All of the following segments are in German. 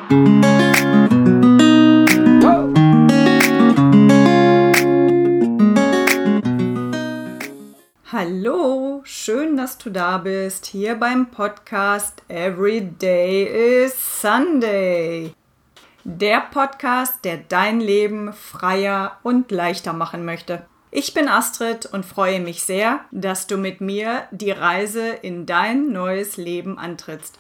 Hallo, schön, dass du da bist, hier beim Podcast Every Day is Sunday. Der Podcast, der dein Leben freier und leichter machen möchte. Ich bin Astrid und freue mich sehr, dass du mit mir die Reise in dein neues Leben antrittst.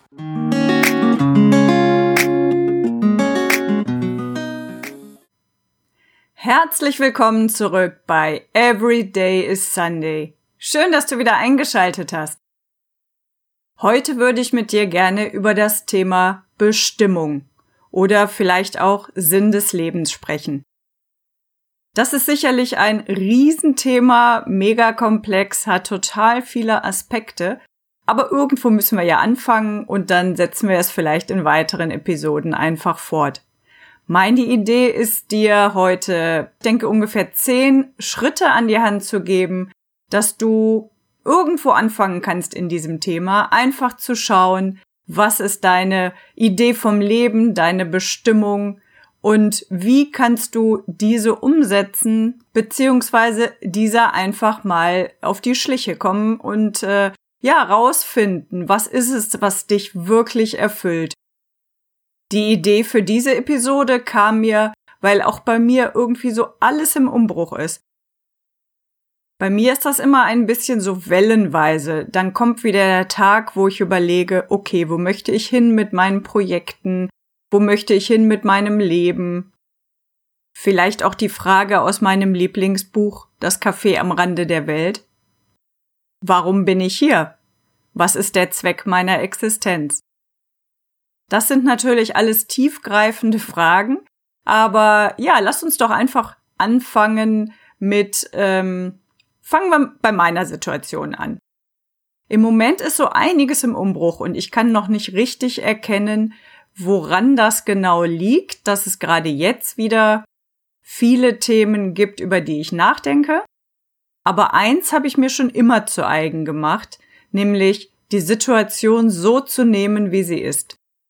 Herzlich willkommen zurück bei Every Day is Sunday. Schön, dass du wieder eingeschaltet hast. Heute würde ich mit dir gerne über das Thema Bestimmung oder vielleicht auch Sinn des Lebens sprechen. Das ist sicherlich ein Riesenthema, mega komplex, hat total viele Aspekte, aber irgendwo müssen wir ja anfangen und dann setzen wir es vielleicht in weiteren Episoden einfach fort. Meine Idee ist dir heute, ich denke, ungefähr 10 Schritte an die Hand zu geben, dass du irgendwo anfangen kannst in diesem Thema, einfach zu schauen, was ist deine Idee vom Leben, deine Bestimmung und wie kannst du diese umsetzen, beziehungsweise dieser einfach mal auf die Schliche kommen und rausfinden, was ist es, was dich wirklich erfüllt. Die Idee für diese Episode kam mir, weil auch bei mir irgendwie so alles im Umbruch ist. Bei mir ist das immer ein bisschen so wellenweise. Dann kommt wieder der Tag, wo ich überlege, okay, wo möchte ich hin mit meinen Projekten? Wo möchte ich hin mit meinem Leben? Vielleicht auch die Frage aus meinem Lieblingsbuch, Das Café am Rande der Welt. Warum bin ich hier? Was ist der Zweck meiner Existenz? Das sind natürlich alles tiefgreifende Fragen, aber ja, lass uns doch einfach anfangen mit fangen wir bei meiner Situation an. Im Moment ist so einiges im Umbruch und ich kann noch nicht richtig erkennen, woran das genau liegt, dass es gerade jetzt wieder viele Themen gibt, über die ich nachdenke. Aber eins habe ich mir schon immer zu eigen gemacht, nämlich die Situation so zu nehmen, wie sie ist.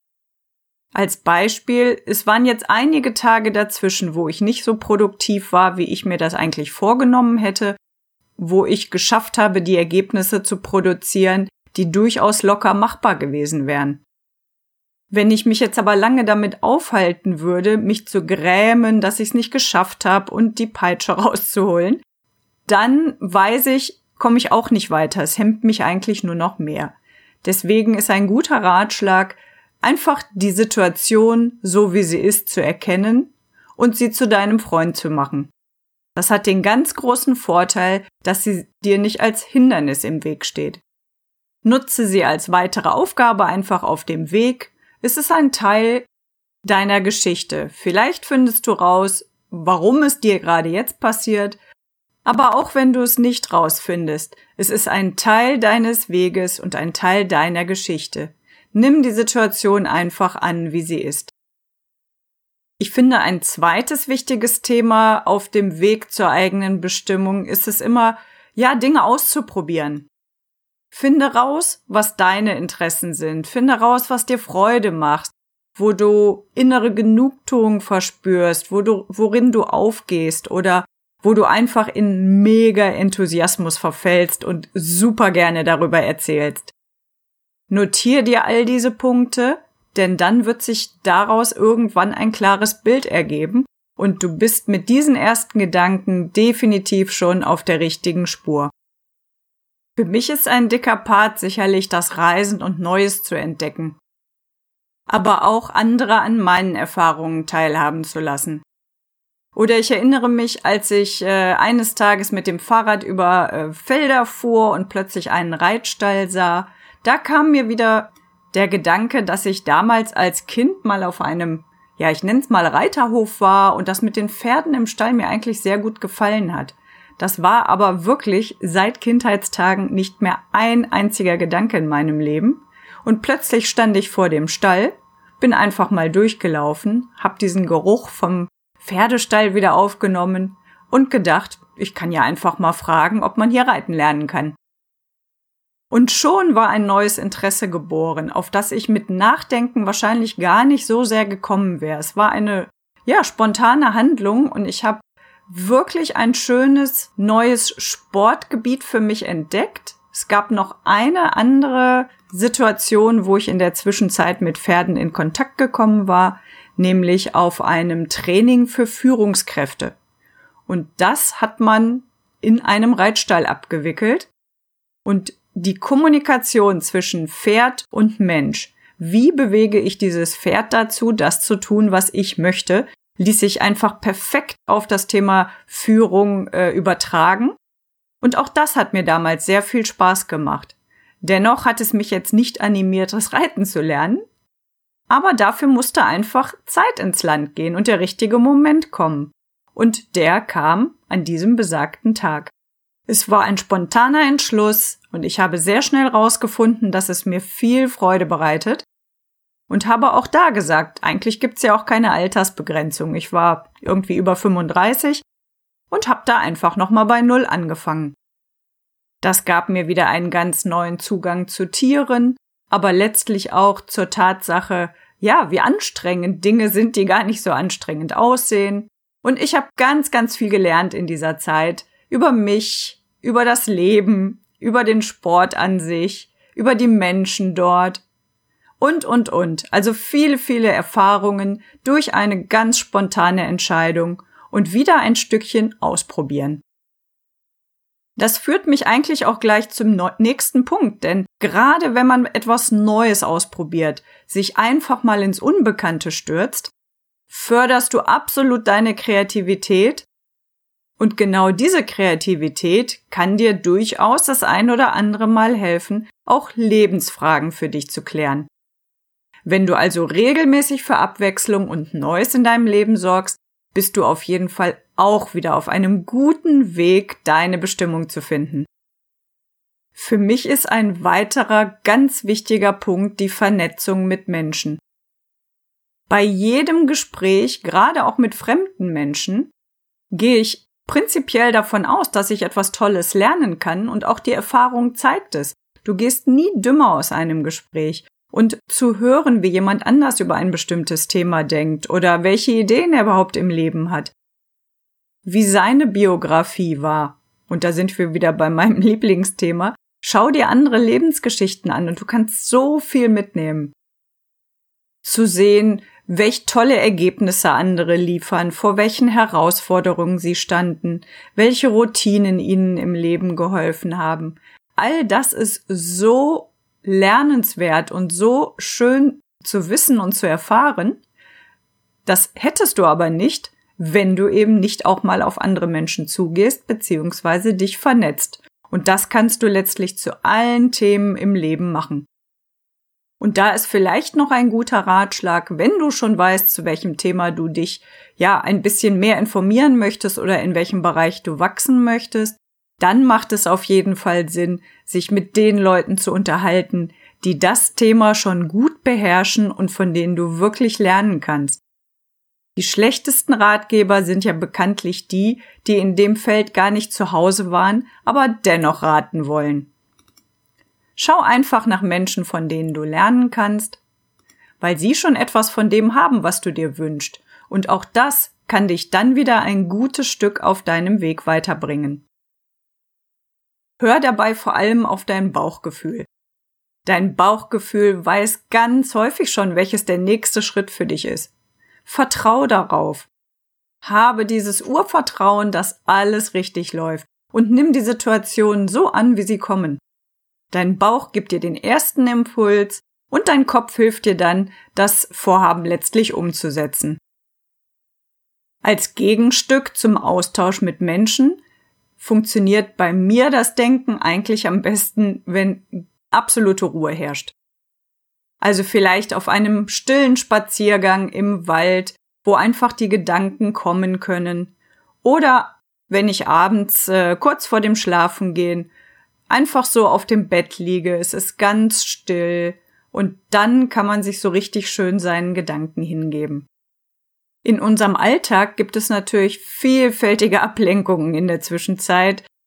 Als Beispiel, es waren jetzt einige Tage dazwischen, wo ich nicht so produktiv war, wie ich mir das eigentlich vorgenommen hätte, wo ich geschafft habe, die Ergebnisse zu produzieren, die durchaus locker machbar gewesen wären. Wenn ich mich jetzt aber lange damit aufhalten würde, mich zu grämen, dass ich es nicht geschafft habe und die Peitsche rauszuholen, dann weiß ich, komme ich auch nicht weiter. Es hemmt mich eigentlich nur noch mehr. Deswegen ist ein guter Ratschlag, einfach die Situation, so wie sie ist, zu erkennen und sie zu deinem Freund zu machen. Das hat den ganz großen Vorteil, dass sie dir nicht als Hindernis im Weg steht. Nutze sie als weitere Aufgabe einfach auf dem Weg. Es ist ein Teil deiner Geschichte. Vielleicht findest du raus, warum es dir gerade jetzt passiert, aber auch wenn du es nicht rausfindest, es ist ein Teil deines Weges und ein Teil deiner Geschichte. Nimm die Situation einfach an, wie sie ist. Ich finde, ein zweites wichtiges Thema auf dem Weg zur eigenen Bestimmung ist es immer, Dinge auszuprobieren. Finde raus, was deine Interessen sind. Finde raus, was dir Freude macht, wo du innere Genugtuung verspürst, worin du aufgehst oder wo du einfach in mega Enthusiasmus verfällst und super gerne darüber erzählst. Notier dir all diese Punkte, denn dann wird sich daraus irgendwann ein klares Bild ergeben und du bist mit diesen ersten Gedanken definitiv schon auf der richtigen Spur. Für mich ist ein dicker Part sicherlich das Reisen und Neues zu entdecken, aber auch andere an meinen Erfahrungen teilhaben zu lassen. Oder ich erinnere mich, als ich eines Tages mit dem Fahrrad über Felder fuhr und plötzlich einen Reitstall sah, da kam mir wieder der Gedanke, dass ich damals als Kind mal auf einem, ich nenne es mal Reiterhof war und das mit den Pferden im Stall mir eigentlich sehr gut gefallen hat. Das war aber wirklich seit Kindheitstagen nicht mehr ein einziger Gedanke in meinem Leben. Und plötzlich stand ich vor dem Stall, bin einfach mal durchgelaufen, habe diesen Geruch vom Pferdestall wieder aufgenommen und gedacht, ich kann ja einfach mal fragen, ob man hier reiten lernen kann. Und schon war ein neues Interesse geboren, auf das ich mit Nachdenken wahrscheinlich gar nicht so sehr gekommen wäre. Es war eine, spontane Handlung und ich habe wirklich ein schönes neues Sportgebiet für mich entdeckt. Es gab noch eine andere Situation, wo ich in der Zwischenzeit mit Pferden in Kontakt gekommen war, nämlich auf einem Training für Führungskräfte. Und das hat man in einem Reitstall abgewickelt. Und die Kommunikation zwischen Pferd und Mensch, wie bewege ich dieses Pferd dazu, das zu tun, was ich möchte, ließ sich einfach perfekt auf das Thema Führung übertragen. Und auch das hat mir damals sehr viel Spaß gemacht. Dennoch hat es mich jetzt nicht animiert, das Reiten zu lernen. Aber dafür musste einfach Zeit ins Land gehen und der richtige Moment kommen. Und der kam an diesem besagten Tag. Es war ein spontaner Entschluss und ich habe sehr schnell rausgefunden, dass es mir viel Freude bereitet. Und habe auch da gesagt, eigentlich gibt's ja auch keine Altersbegrenzung. Ich war irgendwie über 35 und habe da einfach nochmal bei Null angefangen. Das gab mir wieder einen ganz neuen Zugang zu Tieren, aber letztlich auch zur Tatsache, wie anstrengend Dinge sind, die gar nicht so anstrengend aussehen. Und ich habe ganz, ganz viel gelernt in dieser Zeit über mich, über das Leben, über den Sport an sich, über die Menschen dort und. Also viele, viele Erfahrungen durch eine ganz spontane Entscheidung und wieder ein Stückchen ausprobieren. Das führt mich eigentlich auch gleich zum nächsten Punkt, denn gerade wenn man etwas Neues ausprobiert, sich einfach mal ins Unbekannte stürzt, förderst du absolut deine Kreativität und genau diese Kreativität kann dir durchaus das ein oder andere Mal helfen, auch Lebensfragen für dich zu klären. Wenn du also regelmäßig für Abwechslung und Neues in deinem Leben sorgst, bist du auf jeden Fall auch wieder auf einem guten Weg, deine Bestimmung zu finden. Für mich ist ein weiterer ganz wichtiger Punkt die Vernetzung mit Menschen. Bei jedem Gespräch, gerade auch mit fremden Menschen, gehe ich prinzipiell davon aus, dass ich etwas Tolles lernen kann und auch die Erfahrung zeigt es. Du gehst nie dümmer aus einem Gespräch. Und zu hören, wie jemand anders über ein bestimmtes Thema denkt oder welche Ideen er überhaupt im Leben hat, wie seine Biografie war, und da sind wir wieder bei meinem Lieblingsthema, schau dir andere Lebensgeschichten an und du kannst so viel mitnehmen. Zu sehen, welch tolle Ergebnisse andere liefern, vor welchen Herausforderungen sie standen, welche Routinen ihnen im Leben geholfen haben. All das ist so lernenswert und so schön zu wissen und zu erfahren. Das hättest du aber nicht, wenn du eben nicht auch mal auf andere Menschen zugehst bzw. dich vernetzt. Und das kannst du letztlich zu allen Themen im Leben machen. Und da ist vielleicht noch ein guter Ratschlag, wenn du schon weißt, zu welchem Thema du dich ein bisschen mehr informieren möchtest oder in welchem Bereich du wachsen möchtest, dann macht es auf jeden Fall Sinn, sich mit den Leuten zu unterhalten, die das Thema schon gut beherrschen und von denen du wirklich lernen kannst. Die schlechtesten Ratgeber sind ja bekanntlich die, die in dem Feld gar nicht zu Hause waren, aber dennoch raten wollen. Schau einfach nach Menschen, von denen du lernen kannst, weil sie schon etwas von dem haben, was du dir wünschst. Und auch das kann dich dann wieder ein gutes Stück auf deinem Weg weiterbringen. Hör dabei vor allem auf dein Bauchgefühl. Dein Bauchgefühl weiß ganz häufig schon, welches der nächste Schritt für dich ist. Vertrau darauf. Habe dieses Urvertrauen, dass alles richtig läuft und nimm die Situation so an, wie sie kommen. Dein Bauch gibt dir den ersten Impuls und dein Kopf hilft dir dann, das Vorhaben letztlich umzusetzen. Als Gegenstück zum Austausch mit Menschen funktioniert bei mir das Denken eigentlich am besten, wenn absolute Ruhe herrscht. Also vielleicht auf einem stillen Spaziergang im Wald, wo einfach die Gedanken kommen können. Oder wenn ich abends kurz vor dem Schlafengehen einfach so auf dem Bett liege, es ist ganz still und dann kann man sich so richtig schön seinen Gedanken hingeben. In unserem Alltag gibt es natürlich vielfältige Ablenkungen in der Zwischenzeit,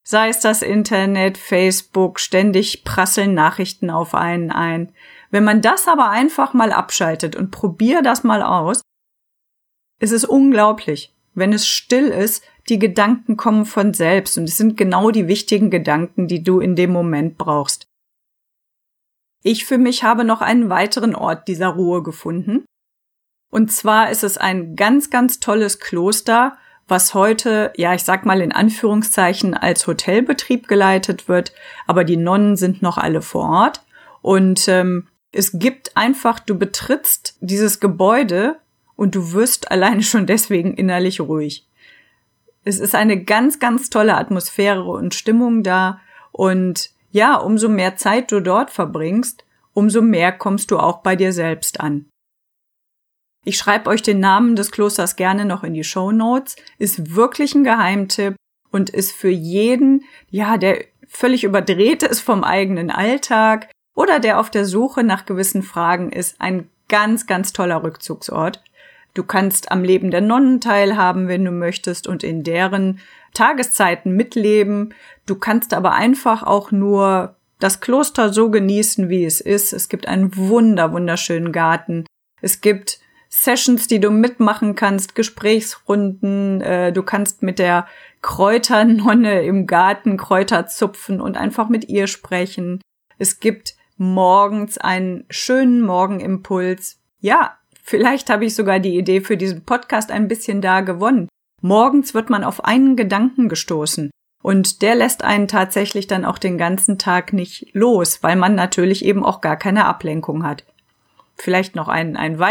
sei es das Internet, Facebook, ständig prasseln Nachrichten auf einen ein. Wenn man das aber einfach mal abschaltet und probier das mal aus, ist es unglaublich. Wenn es still ist, die Gedanken kommen von selbst und es sind genau die wichtigen Gedanken, die du in dem Moment brauchst. Ich für mich habe noch einen weiteren Ort dieser Ruhe gefunden. Und zwar ist es ein ganz, ganz tolles Kloster, was heute, ja, ich sag mal in Anführungszeichen, als Hotelbetrieb geleitet wird, aber die Nonnen sind noch alle vor Ort. Und es gibt einfach, du betrittst dieses Gebäude und du wirst alleine schon deswegen innerlich ruhig. Es ist eine ganz, ganz tolle Atmosphäre und Stimmung da. Und ja, umso mehr Zeit du dort verbringst, umso mehr kommst du auch bei dir selbst an. Ich schreibe euch den Namen des Klosters gerne noch in die Shownotes. Ist wirklich ein Geheimtipp und ist für jeden, ja, der völlig überdreht ist vom eigenen Alltag oder der auf der Suche nach gewissen Fragen ist, ein ganz, ganz toller Rückzugsort. Du kannst am Leben der Nonnen teilhaben, wenn du möchtest, und in deren Tageszeiten mitleben. Du kannst aber einfach auch nur das Kloster so genießen, wie es ist. Es gibt einen wunderschönen Garten. Es gibt Sessions, die du mitmachen kannst, Gesprächsrunden. Du kannst mit der Kräuternonne im Garten Kräuter zupfen und einfach mit ihr sprechen. Es gibt morgens einen schönen Morgenimpuls. Ja, vielleicht habe ich sogar die Idee für diesen Podcast ein bisschen da gewonnen. Morgens wird man auf einen Gedanken gestoßen und der lässt einen tatsächlich dann auch den ganzen Tag nicht los, weil man natürlich eben auch gar keine Ablenkung hat. Vielleicht noch eine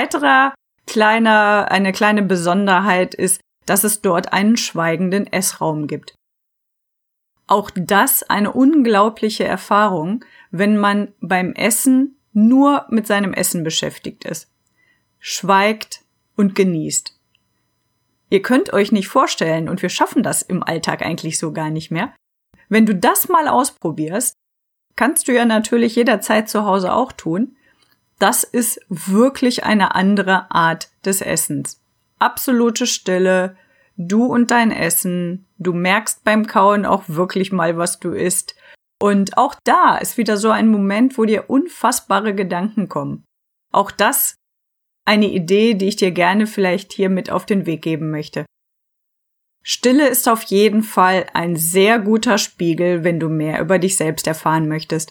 kleine Besonderheit ist, dass es dort einen schweigenden Essraum gibt. Auch das eine unglaubliche Erfahrung, wenn man beim Essen nur mit seinem Essen beschäftigt ist. Schweigt und genießt. Ihr könnt euch nicht vorstellen, und wir schaffen das im Alltag eigentlich so gar nicht mehr. Wenn du das mal ausprobierst, kannst du ja natürlich jederzeit zu Hause auch tun. Das ist wirklich eine andere Art des Essens. Absolute Stille, du und dein Essen, du merkst beim Kauen auch wirklich mal, was du isst. Und auch da ist wieder so ein Moment, wo dir unfassbare Gedanken kommen. Auch das eine Idee, die ich dir gerne vielleicht hier mit auf den Weg geben möchte. Stille ist auf jeden Fall ein sehr guter Spiegel, wenn du mehr über dich selbst erfahren möchtest.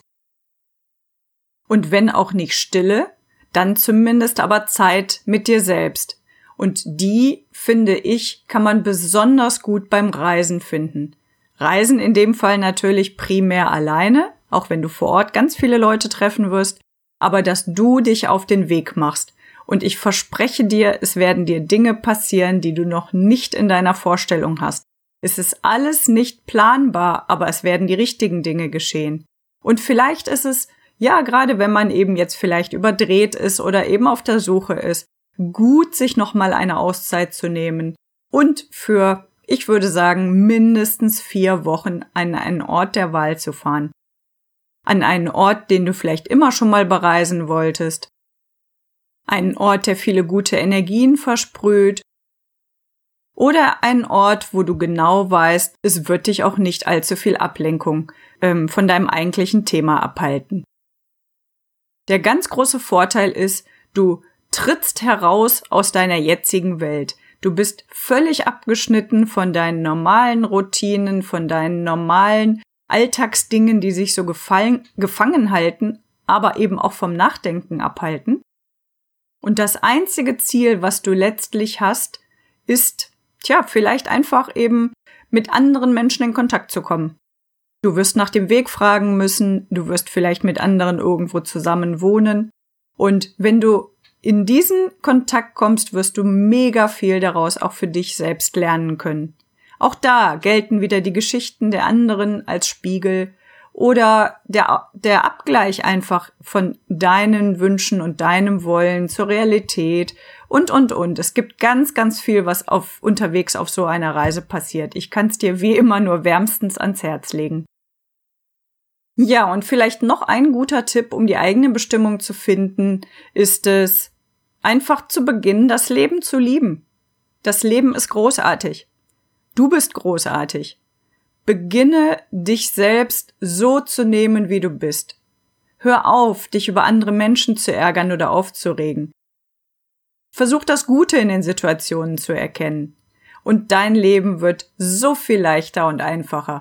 Und wenn auch nicht Stille, dann zumindest aber Zeit mit dir selbst. Und die, finde ich, kann man besonders gut beim Reisen finden. Reisen in dem Fall natürlich primär alleine, auch wenn du vor Ort ganz viele Leute treffen wirst, aber dass du dich auf den Weg machst. Und ich verspreche dir, es werden dir Dinge passieren, die du noch nicht in deiner Vorstellung hast. Es ist alles nicht planbar, aber es werden die richtigen Dinge geschehen. Und vielleicht ist es, ja, gerade wenn man eben jetzt vielleicht überdreht ist oder eben auf der Suche ist, gut, sich nochmal eine Auszeit zu nehmen und für, ich würde sagen, mindestens 4 Wochen an einen Ort der Wahl zu fahren. An einen Ort, den du vielleicht immer schon mal bereisen wolltest. Einen Ort, der viele gute Energien versprüht. Oder einen Ort, wo du genau weißt, es wird dich auch nicht allzu viel Ablenkung von deinem eigentlichen Thema abhalten. Der ganz große Vorteil ist, du trittst heraus aus deiner jetzigen Welt. Du bist völlig abgeschnitten von deinen normalen Routinen, von deinen normalen Alltagsdingen, die sich so gefangen halten, aber eben auch vom Nachdenken abhalten. Und das einzige Ziel, was du letztlich hast, ist, vielleicht einfach eben mit anderen Menschen in Kontakt zu kommen. Du wirst nach dem Weg fragen müssen, du wirst vielleicht mit anderen irgendwo zusammen wohnen. Und wenn du in diesen Kontakt kommst, wirst du mega viel daraus auch für dich selbst lernen können. Auch da gelten wieder die Geschichten der anderen als Spiegel oder der Abgleich einfach von deinen Wünschen und deinem Wollen zur Realität und. Es gibt ganz, ganz viel, was unterwegs auf so einer Reise passiert. Ich kann es dir wie immer nur wärmstens ans Herz legen. Ja, und vielleicht noch ein guter Tipp, um die eigene Bestimmung zu finden, ist es, einfach zu beginnen, das Leben zu lieben. Das Leben ist großartig. Du bist großartig. Beginne, dich selbst so zu nehmen, wie du bist. Hör auf, dich über andere Menschen zu ärgern oder aufzuregen. Versuch das Gute in den Situationen zu erkennen. Und dein Leben wird so viel leichter und einfacher.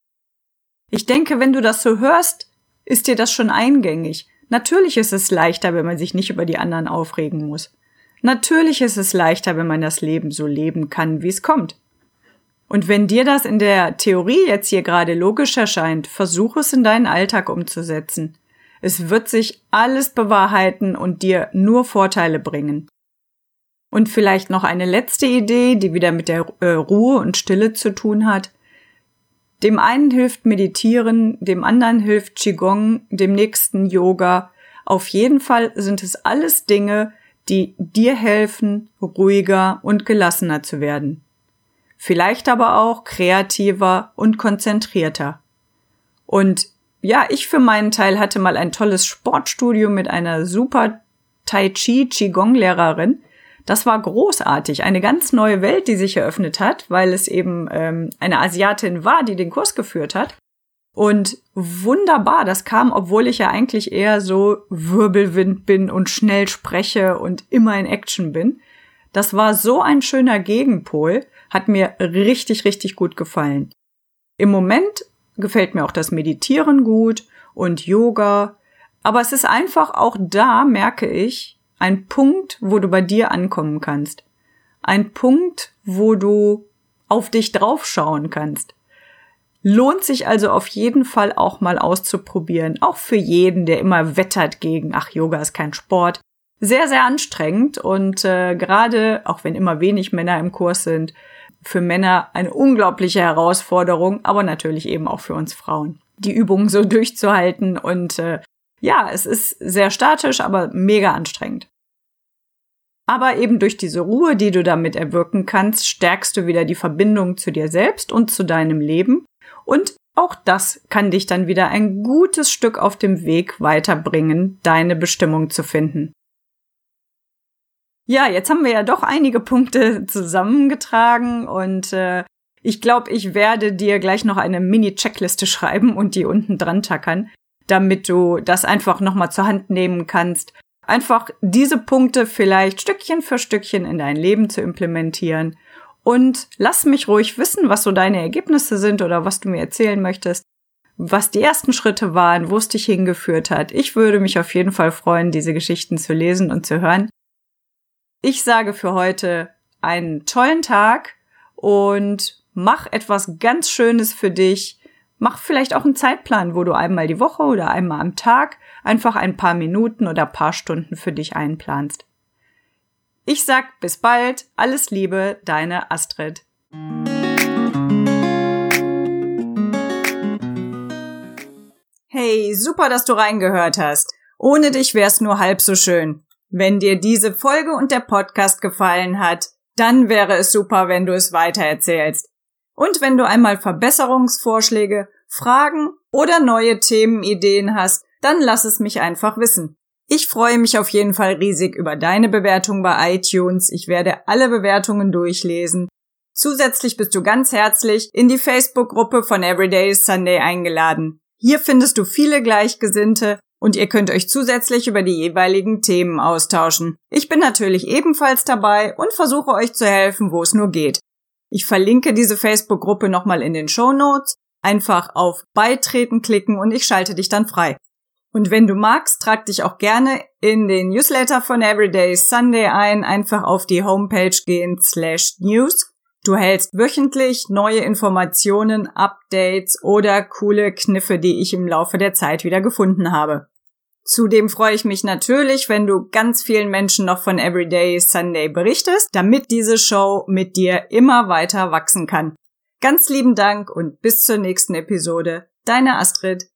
Ich denke, wenn du das so hörst, ist dir das schon eingängig. Natürlich ist es leichter, wenn man sich nicht über die anderen aufregen muss. Natürlich ist es leichter, wenn man das Leben so leben kann, wie es kommt. Und wenn dir das in der Theorie jetzt hier gerade logisch erscheint, versuch es in deinen Alltag umzusetzen. Es wird sich alles bewahrheiten und dir nur Vorteile bringen. Und vielleicht noch eine letzte Idee, die wieder mit der Ruhe und Stille zu tun hat. Dem einen hilft Meditieren, dem anderen hilft Qigong, dem nächsten Yoga. Auf jeden Fall sind es alles Dinge, die dir helfen, ruhiger und gelassener zu werden. Vielleicht aber auch kreativer und konzentrierter. Und ja, ich für meinen Teil hatte mal ein tolles Sportstudio mit einer super Tai Chi Qigong-Lehrerin. Das war großartig, eine ganz neue Welt, die sich eröffnet hat, weil es eben eine Asiatin war, die den Kurs geführt hat. Und wunderbar, das kam, obwohl ich ja eigentlich eher so Wirbelwind bin und schnell spreche und immer in Action bin. Das war so ein schöner Gegenpol, hat mir richtig, richtig gut gefallen. Im Moment gefällt mir auch das Meditieren gut und Yoga, aber es ist einfach auch da, merke ich, ein Punkt, wo du bei dir ankommen kannst. Ein Punkt, wo du auf dich draufschauen kannst. Lohnt sich also auf jeden Fall auch mal auszuprobieren. Auch für jeden, der immer wettert gegen, Yoga ist kein Sport. Sehr, sehr anstrengend und gerade, auch wenn immer wenig Männer im Kurs sind, für Männer eine unglaubliche Herausforderung, aber natürlich eben auch für uns Frauen, die Übungen so durchzuhalten und es ist sehr statisch, aber mega anstrengend. Aber eben durch diese Ruhe, die du damit erwirken kannst, stärkst du wieder die Verbindung zu dir selbst und zu deinem Leben. Und auch das kann dich dann wieder ein gutes Stück auf dem Weg weiterbringen, deine Bestimmung zu finden. Ja, jetzt haben wir ja doch einige Punkte zusammengetragen und ich glaube, ich werde dir gleich noch eine Mini-Checkliste schreiben und die unten dran tackern, damit du das einfach nochmal zur Hand nehmen kannst. Einfach diese Punkte vielleicht Stückchen für Stückchen in dein Leben zu implementieren. Und lass mich ruhig wissen, was so deine Ergebnisse sind oder was du mir erzählen möchtest, was die ersten Schritte waren, wo es dich hingeführt hat. Ich würde mich auf jeden Fall freuen, diese Geschichten zu lesen und zu hören. Ich sage für heute einen tollen Tag und mach etwas ganz Schönes für dich. Mach vielleicht auch einen Zeitplan, wo du einmal die Woche oder einmal am Tag einfach ein paar Minuten oder paar Stunden für dich einplanst. Ich sag bis bald, alles Liebe, deine Astrid. Hey, super, dass du reingehört hast. Ohne dich wär's nur halb so schön. Wenn dir diese Folge und der Podcast gefallen hat, dann wäre es super, wenn du es weitererzählst. Und wenn du einmal Verbesserungsvorschläge, Fragen oder neue Themenideen hast, dann lass es mich einfach wissen. Ich freue mich auf jeden Fall riesig über deine Bewertung bei iTunes. Ich werde alle Bewertungen durchlesen. Zusätzlich bist du ganz herzlich in die Facebook-Gruppe von Everyday is Sunday eingeladen. Hier findest du viele Gleichgesinnte und ihr könnt euch zusätzlich über die jeweiligen Themen austauschen. Ich bin natürlich ebenfalls dabei und versuche euch zu helfen, wo es nur geht. Ich verlinke diese Facebook-Gruppe nochmal in den Shownotes. Einfach auf Beitreten klicken und ich schalte dich dann frei. Und wenn du magst, trag dich auch gerne in den Newsletter von Everyday is Sunday ein. Einfach auf die Homepage gehen /news. Du hältst wöchentlich neue Informationen, Updates oder coole Kniffe, die ich im Laufe der Zeit wieder gefunden habe. Zudem freue ich mich natürlich, wenn du ganz vielen Menschen noch von Everyday is Sunday berichtest, damit diese Show mit dir immer weiter wachsen kann. Ganz lieben Dank und bis zur nächsten Episode. Deine Astrid.